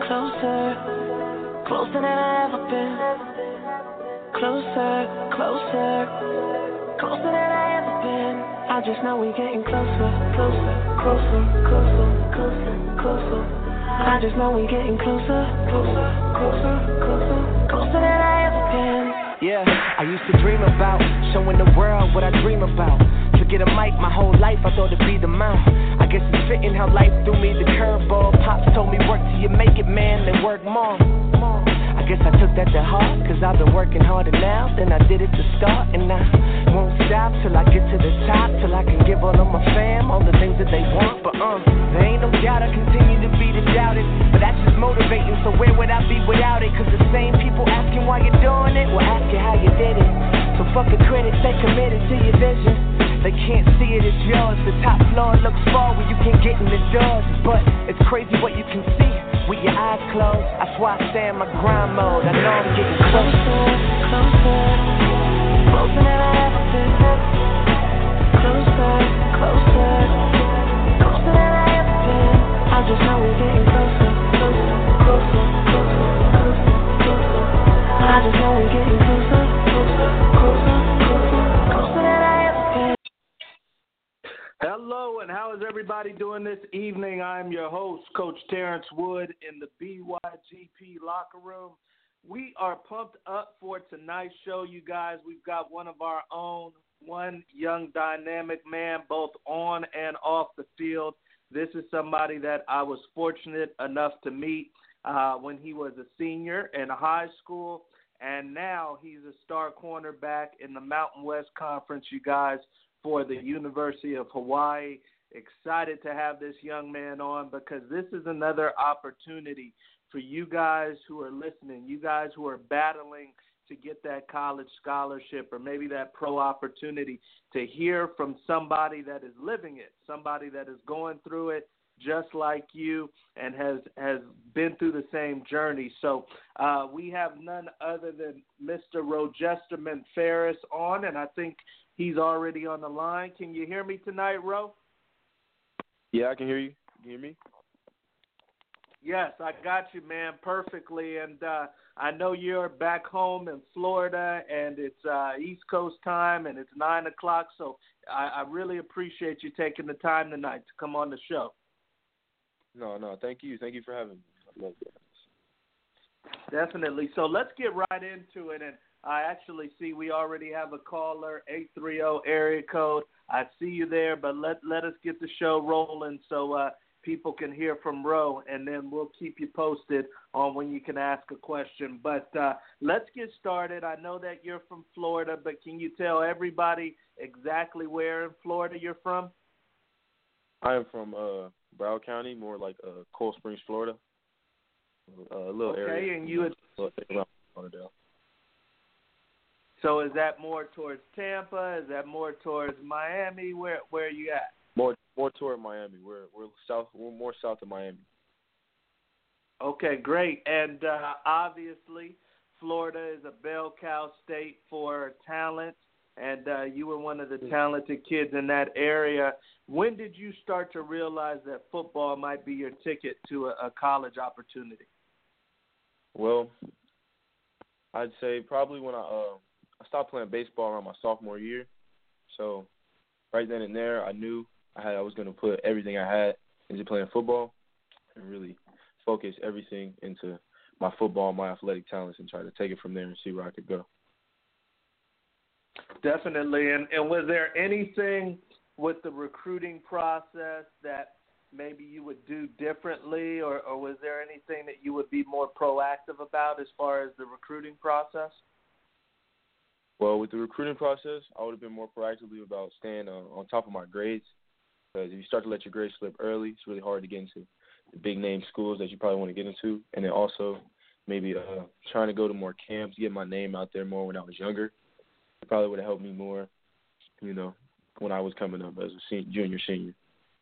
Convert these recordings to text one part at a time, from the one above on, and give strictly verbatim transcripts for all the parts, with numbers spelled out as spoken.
closer, closer than I ever been. Closer, closer, closer than I ever been. I just know we getting closer, closer, closer, closer, closer, closer. I just know we getting closer, closer, closer, closer, closer than I ever been. Yeah, I used to dream about showing the world what I dream about. To get a mic my whole life, I thought it'd be the mouth. I guess it's fitting how life threw me the curveball. Pops told me work till you make it, man, then work more. I guess I took that to heart, cause I've been working harder now than I did at the start. And I won't stop till I get to the top, till I can give all of my fam all the things that they want. But um, there ain't no doubt I continue to be the doubted, but that's just motivating, so where would I be without it? Cause the same people asking why you're doing it will ask you how you did it. So fuck the critics, stay committed to your vision. They can't see it, it's yours. The top floor looks far when you can get in the doors. But it's crazy what you can see with your eyes closed. That's why I stay in my grind mode. I know I'm getting closer, closer, closer than I ever been. Closer, closer, closer than I ever been. I just know we're getting closer, closer, closer, closer, closer, closer. I just know we're getting closer, closer, closer, closer, closer than I ever been. Hello, and how is everybody doing this evening? I'm your host, Coach Terrence Wood, in the B Y G P locker room. We are pumped up for tonight's show, you guys. We've got one of our own, one young dynamic man, both on and off the field. This is somebody that I was fortunate enough to meet uh, when he was a senior in high school, and now he's a star cornerback in the Mountain West Conference, you guys, for the University of Hawaii. Excited to have this young man on because this is another opportunity for you guys who are listening, you guys who are battling to get that college scholarship or maybe that pro opportunity, to hear from somebody that is living it, somebody that is going through it just like you and has has been through the same journey. So uh, we have none other than Mister Rojesterman Ferris on, and I think he's already on the line. Can you hear me tonight, Ro? Yeah, I can hear you. Can you hear me? Yes, I got you, man, perfectly. And uh, I know you're back home in Florida, and it's uh, East Coast time, and it's nine o'clock. So I, I really appreciate you taking the time tonight to come on the show. No, no, thank you. Thank you for having me. I love that. Definitely. So let's get right into it. And I actually see we already have a caller, eight three zero area code. I see you there, but let let us get the show rolling so uh, people can hear from Ro, and then we'll keep you posted on when you can ask a question. But uh, let's get started. I know that you're from Florida, but can you tell everybody exactly where in Florida you're from? I am from uh, Broward County, more like uh, Cold Springs, Florida. Uh, a little okay, area. Okay, and you had... around Lauderdale. So is that more towards Tampa? Is that more towards Miami? Where where are you at? More more toward Miami. We're we're south. We're more south of Miami. Okay, great. And uh, obviously, Florida is a bell cow state for talent, and uh, you were one of the talented kids in that area. When did you start to realize that football might be your ticket to a, a college opportunity? Well, I'd say probably when I uh, I stopped playing baseball around my sophomore year. So right then and there, I knew I had I was going to put everything I had into playing football and really focus everything into my football, my athletic talents, and try to take it from there and see where I could go. Definitely. And, and was there anything with the recruiting process that maybe you would do differently, or, or was there anything that you would be more proactive about as far as the recruiting process? Well, with the recruiting process, I would have been more proactively about staying uh, on top of my grades, because if you start to let your grades slip early, it's really hard to get into the big-name schools that you probably want to get into, and then also maybe uh, trying to go to more camps, get my name out there more when I was younger. It probably would have helped me more, you know, when I was coming up as a senior, junior, senior.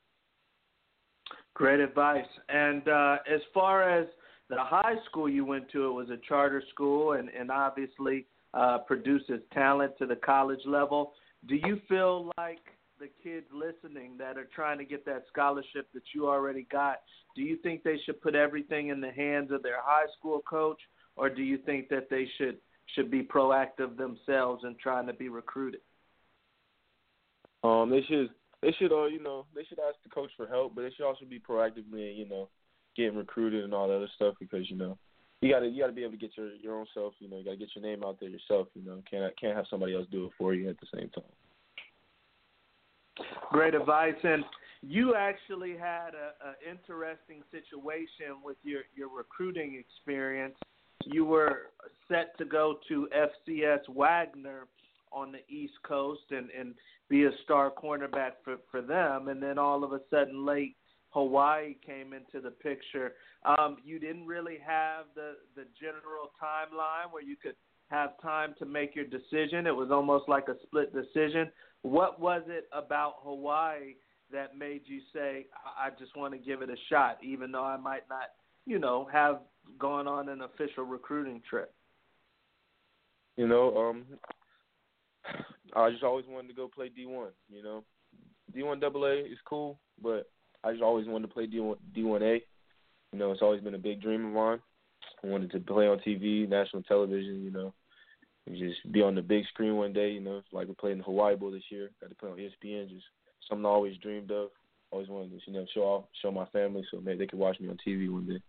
Great advice. And uh, as far as the high school you went to, it was a charter school and, and obviously uh, produces talent to the college level. Do you feel like the kids listening that are trying to get that scholarship that you already got? Do you think they should put everything in the hands of their high school coach, or do you think that they should should be proactive themselves in trying to be recruited? Um, they should they should uh you know they should ask the coach for help, but they should also be proactively you know getting recruited and all that other stuff, because you know you gotta you gotta be able to get your, your own self. You know, you gotta get your name out there yourself. You know, can't can't have somebody else do it for you at the same time. Great advice. And you actually had an interesting situation with your, your recruiting experience. You were set to go to F C S Wagner on the East Coast and, and be a star cornerback for, for them, and then all of a sudden late Hawaii came into the picture. Um, you didn't really have the, the general timeline where you could have time to make your decision. It was almost like a split decision. What was it about Hawaii that made you say, I just want to give it a shot, even though I might not, you know, have gone on an official recruiting trip? You know, um, I just always wanted to go play D one, you know. D one double A is cool, but I just always wanted to play D one, D one A. You know, it's always been a big dream of mine. I wanted to play on T V, national television, you know, and just be on the big screen one day, you know. It's like we played in the Hawaii Bowl this year. Got to play on E S P N, just something I always dreamed of. Always wanted to, you know, show off, show my family so maybe they could watch me on T V one day.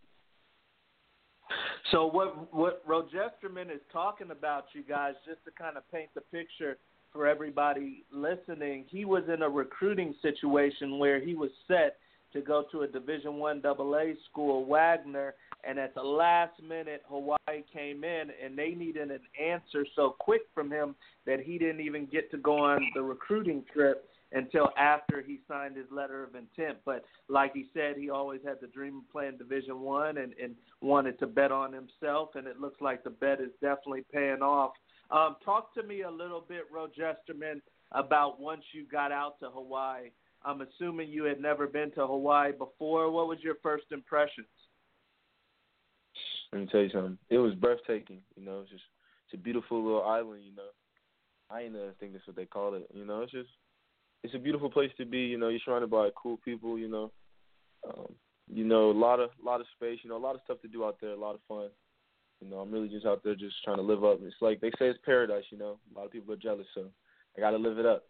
So what what Rogesterman is talking about, you guys, just to kind of paint the picture for everybody listening, he was in a recruiting situation where he was set to go to a Division One double A school, Wagner, and at the last minute, Hawaii came in, and they needed an answer so quick from him that he didn't even get to go on the recruiting trip until after he signed his letter of intent. But like he said, he always had the dream of playing Division One and, and wanted to bet on himself, and it looks like the bet is definitely paying off. Um, talk to me a little bit, Rogesterman, about once you got out to Hawaii. I'm assuming you had never been to Hawaii before. What was your first impressions? Let me tell you something. It was breathtaking. You know, it's just it's a beautiful little island. You know, I ain't never think that's what they call it. You know, it's just it's a beautiful place to be. You know, you're surrounded by cool people. You know, um, you know, a lot of lot of space. You know, a lot of stuff to do out there. A lot of fun. You know, I'm really just out there just trying to live up. It's like they say it's paradise. You know, a lot of people are jealous, so I got to live it up.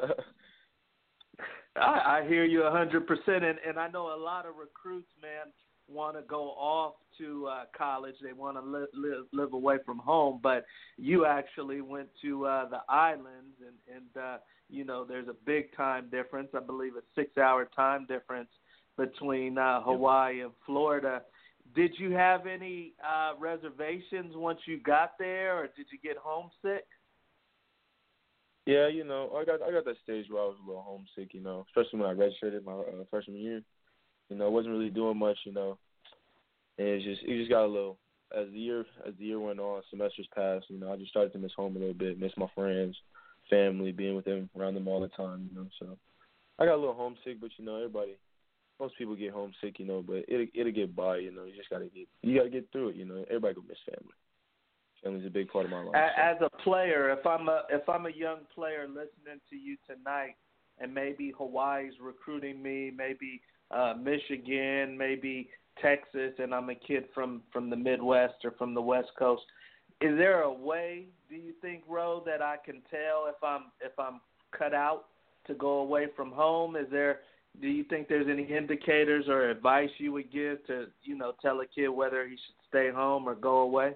I, I hear you one hundred percent, and, and I know a lot of recruits, man, want to go off to uh, college. They want to live, live live away from home, but you actually went to uh, the islands, and, and uh, you know, there's a big time difference. I believe a six-hour time difference between uh, Hawaii and Florida. Did you have any uh, reservations once you got there, or did you get homesick? Yeah, you know, I got I got that stage where I was a little homesick, you know, especially when I redshirted my uh, freshman year. You know, I wasn't really doing much, you know, and it's just it just got a little as the year as the year went on, semesters passed. You know, I just started to miss home a little bit, miss my friends, family, being with them, around them all the time. You know, so I got a little homesick, but you know, everybody, most people get homesick, you know, but it it'll get by. You know, you just gotta get you gotta get through it. You know, everybody gonna miss family. Family's a big part of my life. As a player, if I'm a if I'm a young player listening to you tonight, and maybe Hawaii's recruiting me, maybe uh, Michigan, maybe Texas, and I'm a kid from, from the Midwest or from the West Coast, is there a way, do you think, Ro, that I can tell if I'm if I'm cut out to go away from home? Is there do you think there's any indicators or advice you would give to, you know, tell a kid whether he should stay home or go away?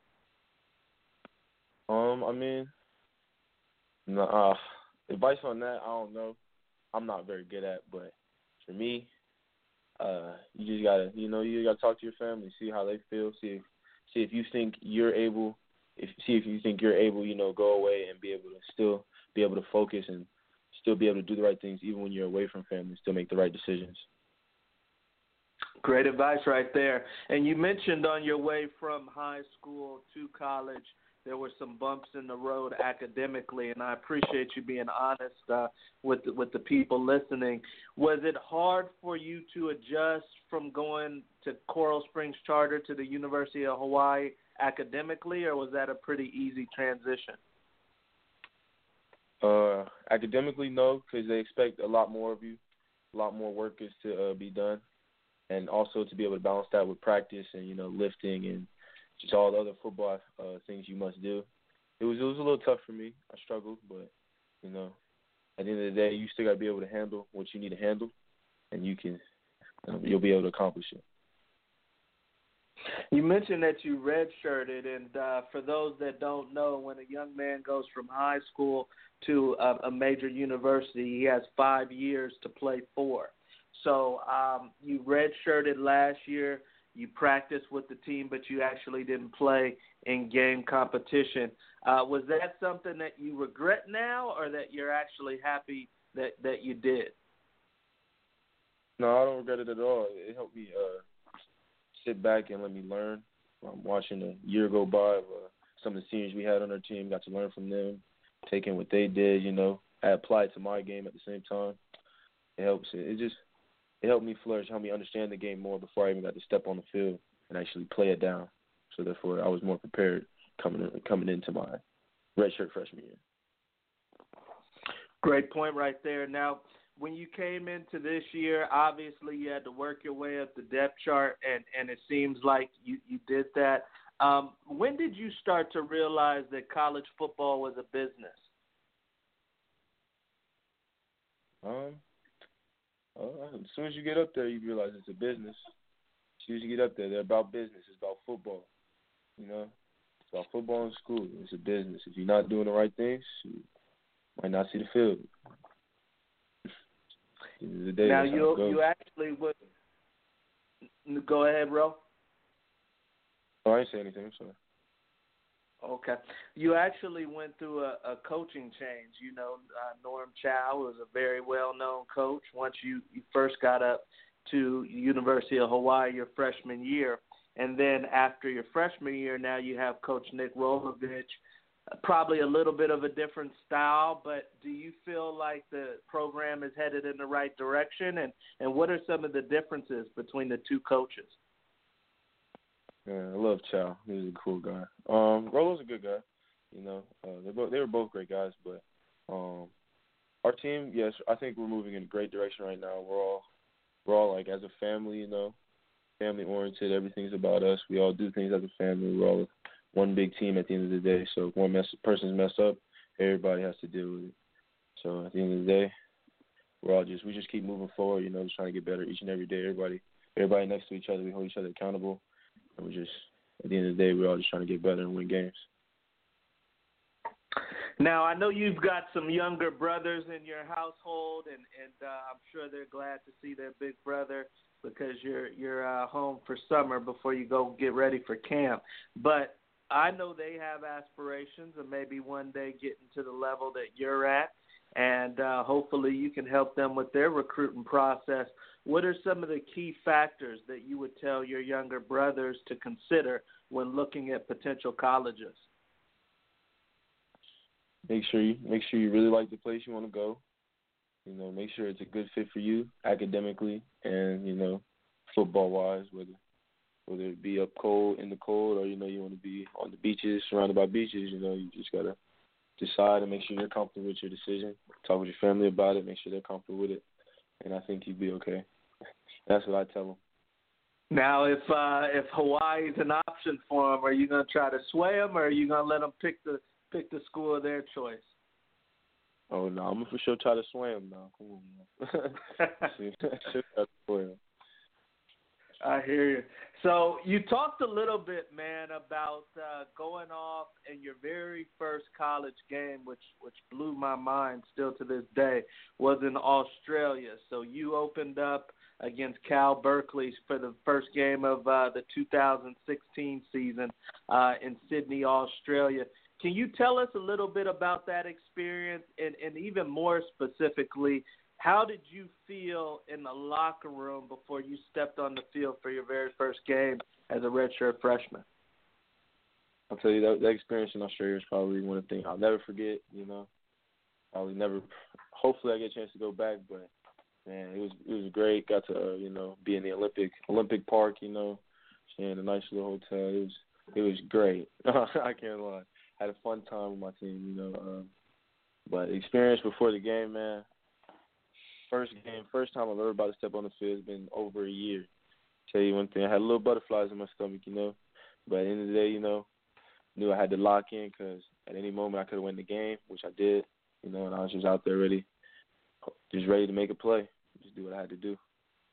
Um, I mean, no, uh, advice on that, I don't know. I'm not very good at, but for me, uh, you just gotta, you know, you gotta talk to your family, see how they feel, see if, see if you think you're able, if see if you think you're able, you know, go away and be able to still be able to focus and still be able to do the right things, even when you're away from family, still make the right decisions. Great advice right there. And you mentioned on your way from high school to college, there were some bumps in the road academically, and I appreciate you being honest uh, with the, with the people listening. Was it hard for you to adjust from going to Coral Springs Charter to the University of Hawaii academically, or was that a pretty easy transition? Uh, academically, no, because they expect a lot more of you. A lot more work is to uh, be done, and also to be able to balance that with practice and, you know, lifting and just all the other football uh, things you must do. It was it was a little tough for me. I struggled, but, you know, at the end of the day, you still got to be able to handle what you need to handle, and you can um, you'll be able to accomplish it. You mentioned that you redshirted, and uh, for those that don't know, when a young man goes from high school to a, a major university, he has five years to play for. So um, you redshirted last year. You practiced with the team, but you actually didn't play in game competition. Uh, was that something that you regret now, or that you're actually happy that, that you did? No, I don't regret it at all. It helped me uh, sit back and let me learn. I'm watching a year go by of uh, some of the seniors we had on our team, got to learn from them, taking what they did, you know. I applied to my game at the same time. It helps. It, it just it helped me flourish, helped me understand the game more before I even got to step on the field and actually play it down. So therefore, I was more prepared coming in, coming into my redshirt freshman year. Great point right there. Now, when you came into this year, obviously you had to work your way up the depth chart, and, and it seems like you, you did that. Um, when did you start to realize that college football was a business? Um, well, as soon as you get up there, you realize it's a business. As soon as you get up there, they're about business. It's about football. You know, it's about football in school. It's a business. If you're not doing the right things, you might not see the field. The day, now you you actually would go ahead, Ro. Oh, I didn't say anything. I'm sorry. Okay, you actually went through a, a coaching change. You know, uh, Norm Chow was a very well-known coach. Once you, you first got up to University of Hawaii your freshman year, and then after your freshman year, now you have Coach Nick Rolovich. Probably a little bit of a different style, but do you feel like the program is headed in the right direction? And, and what are some of the differences between the two coaches? Yeah, I love Chow. He's a cool guy. Um, Rolo's a good guy. You know, uh, they both they were both great guys, but um, our team, yes, I think we're moving in a great direction right now. We're all we're all like as a family, you know, family oriented. Everything's about us. We all do things as a family. We're all one big team at the end of the day. So if one mess, person's messed up, everybody has to deal with it. So at the end of the day, we're all just we just keep moving forward. You know, just trying to get better each and every day. Everybody, everybody next to each other. We hold each other accountable, and we just at the end of the day, we're all just trying to get better and win games. Now, I know you've got some younger brothers in your household, and, and uh, I'm sure they're glad to see their big brother because you're you're uh, home for summer before you go get ready for camp. But I know they have aspirations of maybe one day getting to the level that you're at, and uh, hopefully you can help them with their recruiting process. What are some of the key factors that you would tell your younger brothers to consider when looking at potential colleges? Make sure you make sure you really like the place you want to go. You know, make sure it's a good fit for you academically and, you know, football-wise, whether whether it be up cold, in the cold, or, you know, you want to be on the beaches, surrounded by beaches. You know, you just got to decide and make sure you're comfortable with your decision. Talk with your family about it, make sure they're comfortable with it, and I think you'd be okay. That's what I tell them. Now, if uh, if Hawaii is an option for them, are you going to try to sway them, or are you going to let them pick the pick the school of their choice? Oh, no, I'm going to for sure try to sway them now. Come on, man. I hear you. So you talked a little bit, man, about uh, going off in your very first college game, which which blew my mind still to this day, was in Australia. So you opened up against Cal Berkeley for the first game of uh, the two thousand sixteen season uh, in Sydney, Australia. Can you tell us a little bit about that experience, and, and even more specifically, how did you feel in the locker room before you stepped on the field for your very first game as a redshirt freshman? I'll tell you, that, that experience in Australia is probably one of the things I'll never forget, you know. I'll never – hopefully I get a chance to go back, but, man, it was it was great. Got to, uh, you know, be in the Olympic Olympic Park, you know, stay in a nice little hotel. It was it was great. I can't lie. Had a fun time with my team, you know. Um, But experience before the game, man. First game, first time I've ever about to step on the field. It's been over a year. Tell you one thing, I had a little butterflies in my stomach, you know. But at the end of the day, you know, knew I had to lock in because at any moment I could have won the game, which I did, you know, and I was just out there ready, just ready to make a play, just do what I had to do.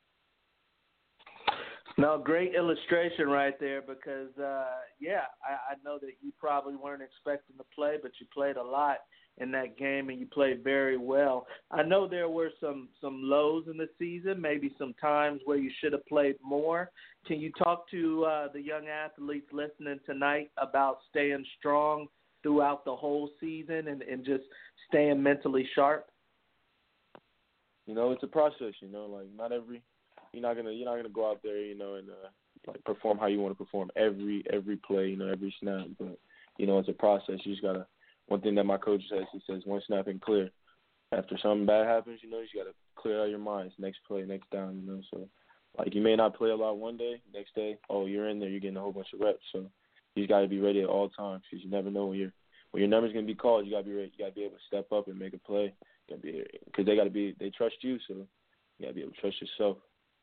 No, great illustration right there because, uh, yeah, I, I know that you probably weren't expecting to play, but you played a lot in that game and you played very well. I know there were some, some lows in the season, maybe some times where you should have played more. Can you talk to uh, the young athletes listening tonight about staying strong throughout the whole season and, and just staying mentally sharp? You know, it's a process, you know, like not every – You're not gonna you're not gonna go out there, you know, and uh, like perform how you want to perform every every play, you know, every snap. But you know, it's a process. You just gotta. One thing that my coach says, he says, one snap and clear. After something bad happens, you know, you just gotta clear out your minds. Next play, next down, you know. So, like you may not play a lot one day, next day, oh, you're in there, you're getting a whole bunch of reps. So you just gotta be ready at all times because you never know when you're when your number's gonna be called. You gotta be ready. You gotta be able to step up and make a play. You gotta be because they gotta be they trust you, so you gotta be able to trust yourself.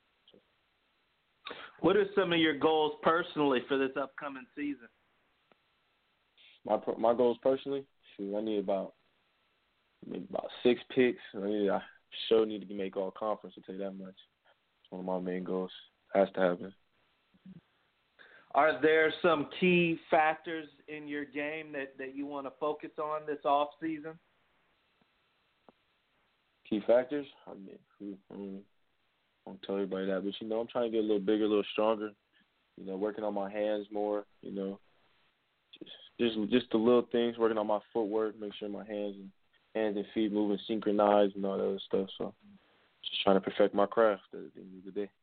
What are some of your goals personally for this upcoming season? My my goals personally, shoot, I need about maybe about six picks. I need I sure need to make all conference. I'll tell you that much. It's one of my main goals. Has to happen. Are there some key factors in your game that, that you want to focus on this off season? Key factors? I mean, I mean I won't tell everybody that, but, you know, I'm trying to get a little bigger, a little stronger, you know, working on my hands more, you know, just just, just the little things, working on my footwork, make sure my hands and hands and feet moving synchronized and all that other stuff. So just trying to perfect my craft at the end of the day.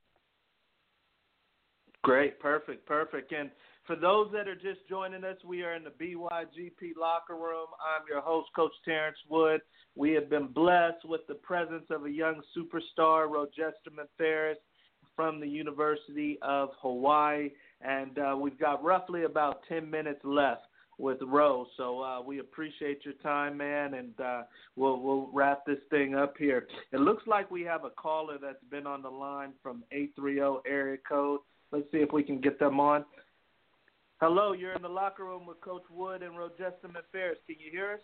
Great, perfect, perfect. And for those that are just joining us, we are in the B Y G P locker room. I'm your host, Coach Terrence Wood. We have been blessed with the presence of a young superstar, Rojesterman Ferris, from the University of Hawaii. And uh, we've got roughly about ten minutes left with Ro. So uh, we appreciate your time, man, and uh, we'll, we'll wrap this thing up here. It looks like we have a caller that's been on the line from eight three zero area code. Let's see if we can get them on. Hello, you're in the locker room with Coach Wood and Rojesterman Ferris. Can you hear us?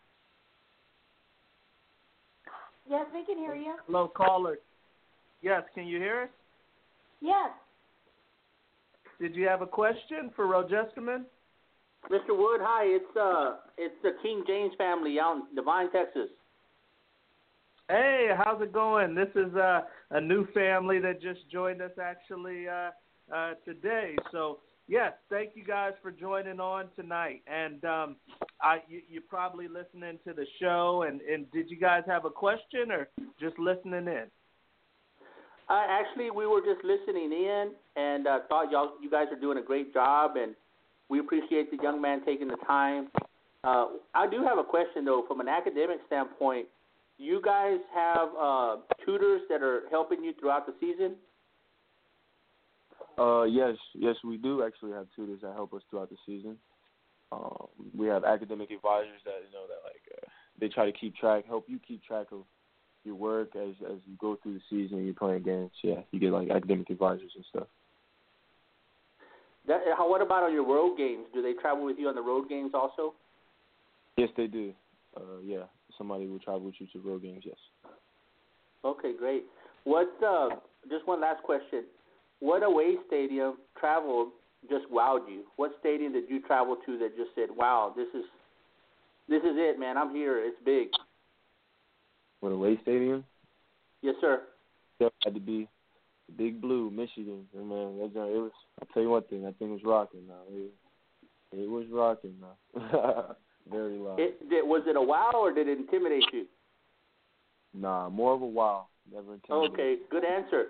Yes, we can hear you. Hello, caller. Yes, can you hear us? Yes. Did you have a question for Rojesterman? Mister Wood, hi. It's uh, it's the King James family out in Devine, Texas. Hey, how's it going? This is uh, a new family that just joined us actually uh, uh, today. So, yes, thank you guys for joining on tonight. And um, I, you, you're probably listening to the show. And, and did you guys have a question or just listening in? Uh, actually, we were just listening in and uh, thought y'all, you guys are doing a great job, and we appreciate the young man taking the time. Uh, I do have a question, though, from an academic standpoint. You guys have uh, tutors that are helping you throughout the season? Uh, yes, yes, we do actually have tutors that help us throughout the season. Um, we have academic advisors that you know that like uh, they try to keep track, help you keep track of your work as as you go through the season and you're playing games. Yeah, you get like academic advisors and stuff. That, how, what about on your road games? Do they travel with you on the road games also? Yes, they do. Uh, yeah, somebody will travel with you to road games, yes. Okay, great. What? Uh, just one last question. What away stadium travel just wowed you? What stadium did you travel to that just said, wow, this is this is it, man, I'm here, it's big? What away stadium? Yes, sir. It had to be Big Blue, Michigan. And man, that joint, it was, I'll tell you one thing, that thing was rocking now. It, it was rocking now. Very loud. It, did, was it a wow or did it intimidate you? Nah, more of a wow. Never intimidated. Okay, good answer.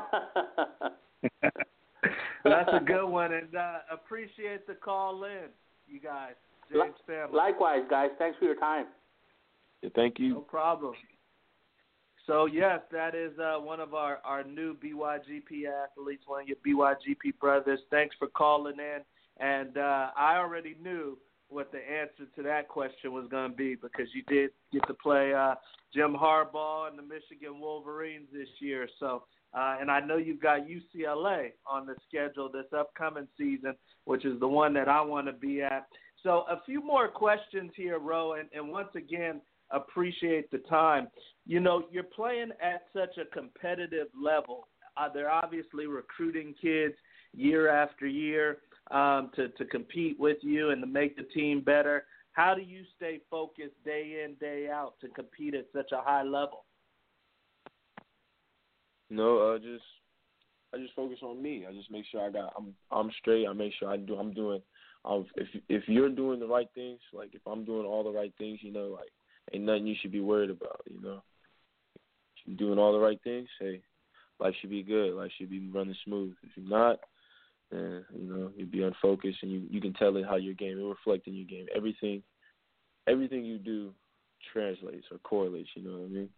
That's a good one, and uh, appreciate the call in, you guys. James family. Likewise, guys. Thanks for your time. Yeah, thank you. No problem. So, yes, that is uh, one of our, our new B Y G P athletes, one of your B Y G P brothers. Thanks for calling in. And uh, I already knew what the answer to that question was going to be, because you did get to play uh, Jim Harbaugh and the Michigan Wolverines this year. So, uh, and I know you've got U C L A on the schedule this upcoming season, which is the one that I want to be at. So a few more questions here, Ro, and, and once again, appreciate the time. You know, you're playing at such a competitive level. Uh, they're obviously recruiting kids year after year um, to, to compete with you and to make the team better. How do you stay focused day in, day out to compete at such a high level? No, uh, just I just focus on me. I just make sure I got I'm I'm straight. I make sure I do I'm doing. Um, if if you're doing the right things, like if I'm doing all the right things, you know, like ain't nothing you should be worried about. You know, if you're doing all the right things, hey, life should be good. Life should be running smooth. If you're not, then you know you'd be unfocused, and you, you can tell it how your game it reflects in your game. Everything, everything you do translates or correlates. You know what I mean?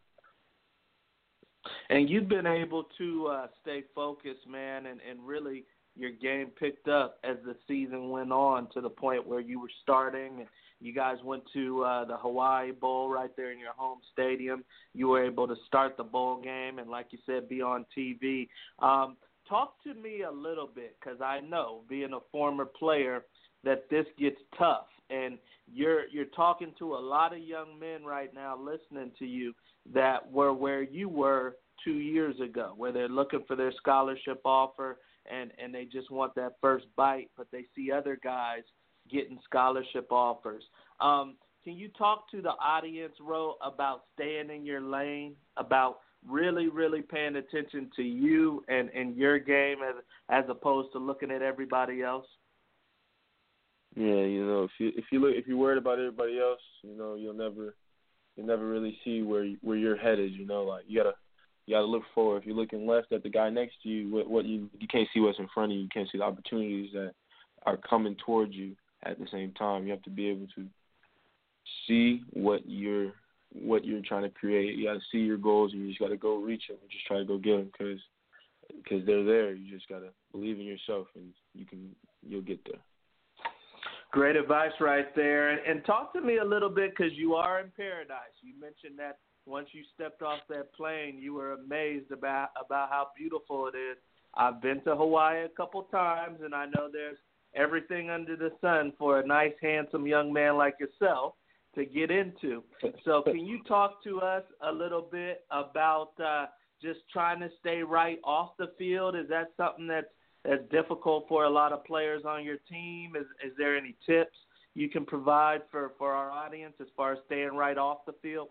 And you've been able to uh, stay focused, man, and, and really your game picked up as the season went on to the point where you were starting and you guys went to uh, the Hawaii Bowl right there in your home stadium. You were able to start the bowl game and, like you said, be on T V. Um, talk to me a little bit, because I know, being a former player, that this gets tough. And you're you're talking to a lot of young men right now listening to you that were where you were two years ago, where they're looking for their scholarship offer and, and they just want that first bite, but they see other guys getting scholarship offers. Um, can you talk to the audience, Ro, about staying in your lane, about really, really paying attention to you and, and your game as as opposed to looking at everybody else? Yeah, you know, if you if you look if you're worried about everybody else, you know, you'll never you'll never really see where where you're headed. You know, like you gotta you gotta look forward. If you're looking left at the guy next to you, what what you you can't see what's in front of you. You can't see the opportunities that are coming towards you at the same time. You have to be able to see what you're what you're trying to create. You got to see your goals, and you just got to go reach them and just try to go get them because because they're there. You just got to believe in yourself, and you can you'll get there. Great advice right there. And, and talk to me a little bit, because you are in paradise. You mentioned that once you stepped off that plane, you were amazed about about how beautiful it is. I've been to Hawaii a couple times, and I know there's everything under the sun for a nice, handsome young man like yourself to get into. So can you talk to us a little bit about uh, just trying to stay right off the field? Is that something that's, that's difficult for a lot of players on your team? Is, is there any tips you can provide for, for our audience as far as staying right off the field?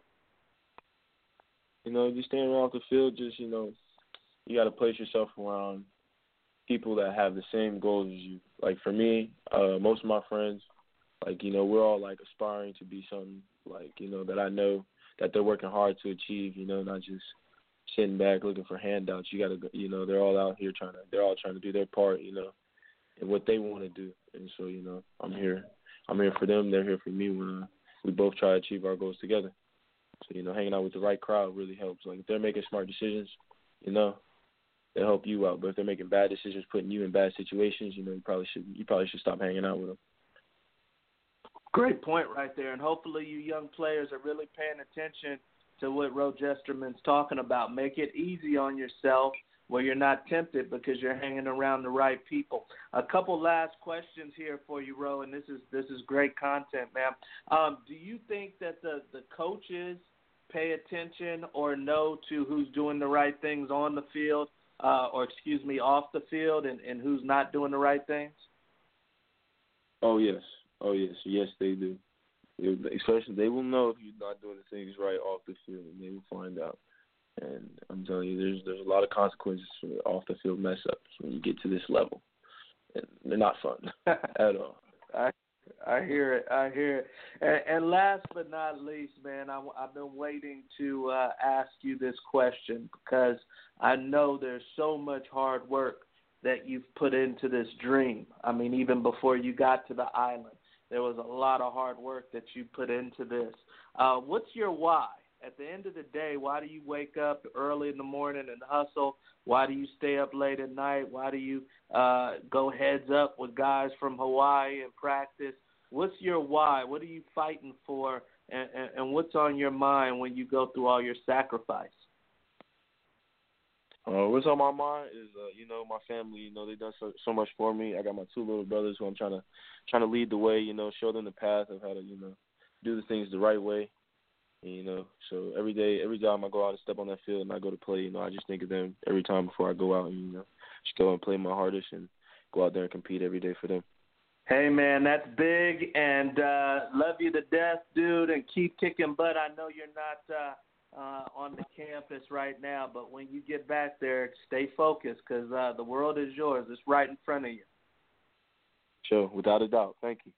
You know, just staying right off the field, just, you know, you got to place yourself around people that have the same goals as you. Like for me, uh, most of my friends, like, you know, we're all like aspiring to be something like, you know, that I know that they're working hard to achieve, you know, not just sitting back looking for handouts. You got to, you know, they're all out here trying to, they're all trying to do their part, you know, and what they want to do. And so, you know, I'm here, I'm here for them. They're here for me when uh, we both try to achieve our goals together. So, you know, hanging out with the right crowd really helps. Like if they're making smart decisions, you know, they help you out. But if they're making bad decisions, putting you in bad situations, you know, you probably should you probably should stop hanging out with them. Great point right there. And hopefully you young players are really paying attention to what Ro Jesterman's talking about. Make it easy on yourself where you're not tempted because you're hanging around the right people. A couple last questions here for you, Ro, and this is this is great content, man. Um, do you think that the, the coaches pay attention or know to who's doing the right things on the field, uh, or excuse me, off the field, and, and who's not doing the right things? Oh, yes. Oh, yes. Yes, they do. Especially, they will know if you're not doing the things right off the field, and they will find out. And I'm telling you, there's there's a lot of consequences for off the field mess ups when you get to this level, and they're not fun at all. I I hear it. I hear it. And, and last but not least, man, I, I've been waiting to uh, ask you this question because I know there's so much hard work that you've put into this dream. I mean, even before you got to the island, there was a lot of hard work that you put into this. Uh, what's your why? At the end of the day, why do you wake up early in the morning and hustle? Why do you stay up late at night? Why do you uh, go heads up with guys from Hawaii and practice? what's your why? What are you fighting for, and, and, and what's on your mind when you go through all your sacrifice? Uh, what's on my mind is, uh, you know, my family. You know, they've done so, so much for me. I got my two little brothers who I'm trying to trying to lead the way. You know, show them the path of how to, you know, do the things the right way. And, you know, so every day, every time I go out and step on that field and I go to play, you know, I just think of them every time before I go out and, you know, just go and play my hardest and go out there and compete every day for them. Hey, man, that's big, and uh, love you to death, dude, and keep kicking butt. I know you're not uh, uh, on the campus right now, but when you get back there, stay focused because uh, the world is yours. It's right in front of you. Sure, without a doubt. Thank you.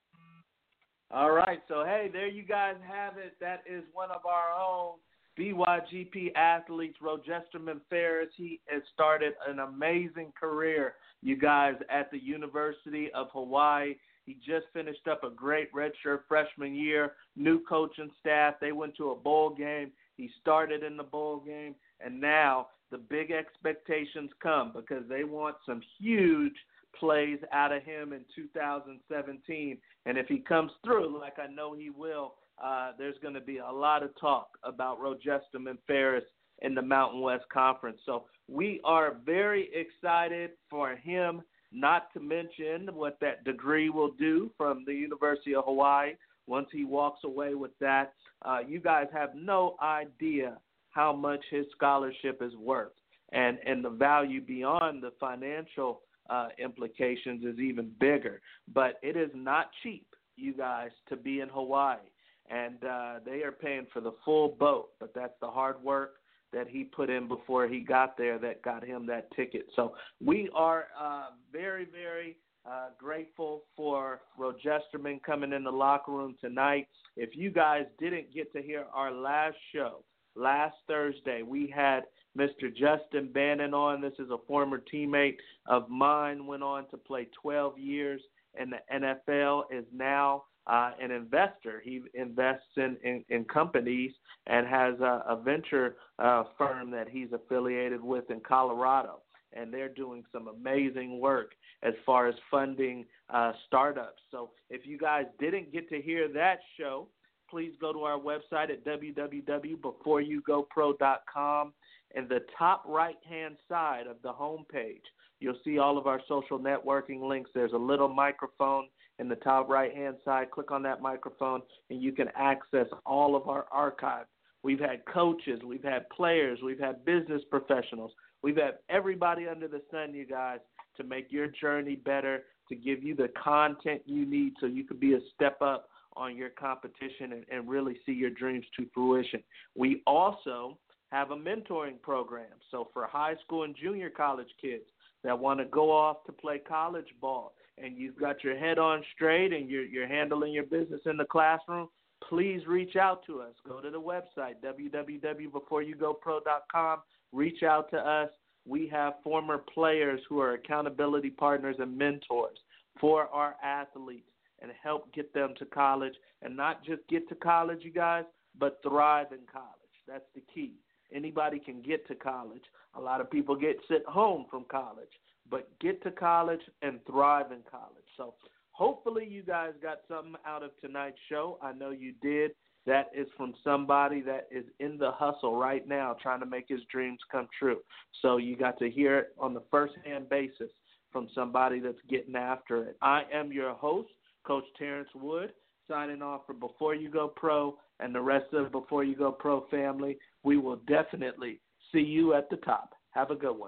All right, so, hey, there you guys have it. That is one of our own B Y G P athletes, Rojesterman Ferris. He has started an amazing career, you guys, at the University of Hawaii. He just finished up a great redshirt freshman year, new coaching staff. They went to a bowl game. He started in the bowl game, and now the big expectations come because they want some huge plays out of him in two thousand seventeen. And if he comes through, like I know he will, uh, there's going to be a lot of talk about Rojesterman Ferris in the Mountain West Conference. So we are very excited for him, not to mention what that degree will do from the University of Hawaii once he walks away with that. Uh, you guys have no idea how much his scholarship is worth, and, and the value beyond the financial Uh, implications is even bigger. But it is not cheap, you guys, to be in Hawaii. And uh, they are paying for the full boat, but that's the hard work that he put in before he got there that got him that ticket. So we are uh, very, very uh, grateful for Rojesterman coming in the locker room tonight. If you guys didn't get to hear our last show, last Thursday, we had Mister Justin Bannon on. This is a former teammate of mine, went on to play twelve years in the N F L, is now uh, an investor. He invests in, in, in companies and has a, a venture uh, firm that he's affiliated with in Colorado. And they're doing some amazing work as far as funding uh, startups. So if you guys didn't get to hear that show, please go to our website at w w w dot before you go pro dot com. In the top right-hand side of the homepage, you'll see all of our social networking links. There's a little microphone in the top right-hand side. Click on that microphone, and you can access all of our archive. We've had coaches. We've had players. We've had business professionals. We've had everybody under the sun, you guys, to make your journey better, to give you the content you need so you can be a step up on your competition and, and really see your dreams to fruition. We also have a mentoring program. So for high school and junior college kids that want to go off to play college ball and you've got your head on straight and you're, you're handling your business in the classroom, please reach out to us. Go to the website, w w w dot before you go pro dot com. Reach out to us. We have former players who are accountability partners and mentors for our athletes and help get them to college, and not just get to college, you guys, but thrive in college. That's the key. Anybody can get to college. A lot of people get sent home from college, but get to college and thrive in college. So hopefully you guys got something out of tonight's show. I know you did. That is from somebody that is in the hustle right now trying to make his dreams come true. So you got to hear it on the first-hand basis from somebody that's getting after it. I am your host, Coach Terrence Wood, signing off for Before You Go Pro and the rest of Before You Go Pro family. We will definitely see you at the top. Have a good one.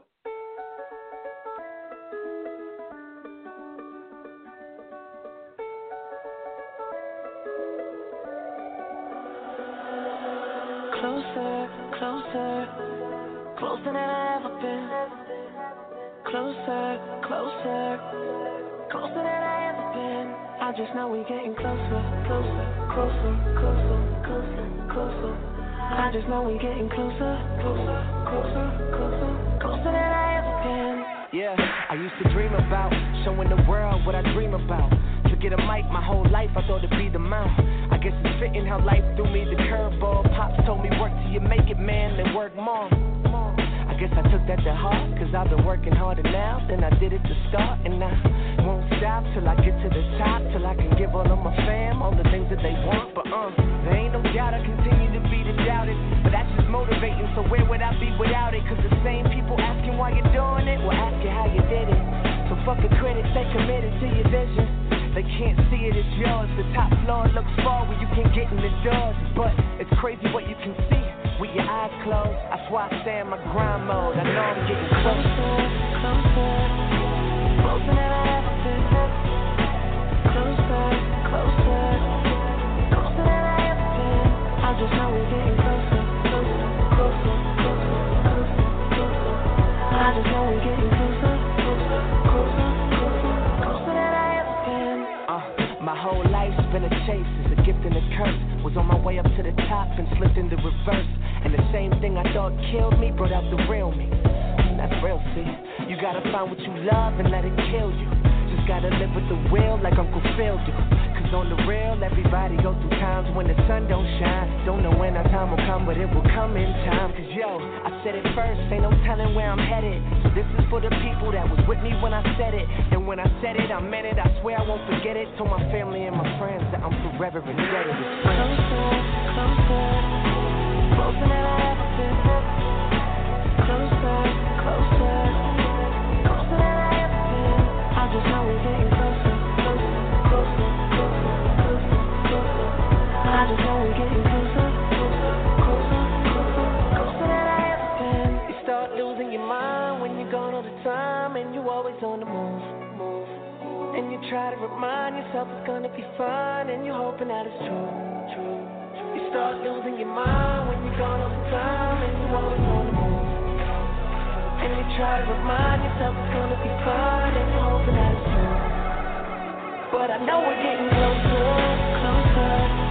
Closer, closer, closer than I've ever been. Closer, closer, closer than I've ever been. I just know we're getting closer, closer, closer, closer, closer, closer. I just know we're getting closer, closer, closer, closer, closer than I ever been. Yeah, I used to dream about showing the world what I dream about. To get a mic my whole life, I thought it'd be the mouth. I guess it's fitting how life threw me the curveball. Pops told me work till you make it, man, then work more. I I guess I took that to heart, cause I've been working harder now than I did at the start. And I won't stop till I get to the top, till I can give all of my fam all the things that they want. But um, there ain't no doubt I continue to be the doubted, but that's just motivating, so where would I be without it? Cause the same people asking why you're doing it will ask you how you did it. So fuck the critics, stay committed to your vision. They can't see it as yours. The top floor looks far where you can get in the doors, but it's crazy what you can see with your eyes closed. That's why I stay in my grind mode. I know I'm getting closer, closer, closer than I ever been. Closer, closer, closer than I ever been. I just know we're getting closer, closer, closer, closer, closer, closer. I just know we're getting closer, closer, closer, closer, closer than I ever been. Uh, my whole life's been a chase. It's a gift and a curse. Was on my way up to the top and slipped into reverse. And the same thing I thought killed me brought out the real me. That's real, see. You gotta find what you love and let it kill you. Just gotta live with the will like Uncle Phil do. Cause on the real, everybody go through times when the sun don't shine. Don't know when our time will come, but it will come in time. Cause yo, I said it first, ain't no telling where I'm headed. So this is for the people that was with me when I said it. And when I said it, I meant it, I swear I won't forget it. Told my family and my friends that I'm forever indebted. Closer, closer, closer than I ever been. Closer, closer, closer than I ever been. I just know we're getting closer, closer, closer, closer, closer, closer. I just know we're getting closer, closer, closer, closer, closer than I ever been. You start losing your mind when you're gone all the time, and you always on the move, move. And you try to remind yourself it's gonna be fine, and you're hoping that it's true, true. You start losing your mind when you're gone all the time, and you're always on the move. And you try to remind yourself it's gonna be fine, and you're hoping that it's true. But I know we're getting closer, closer.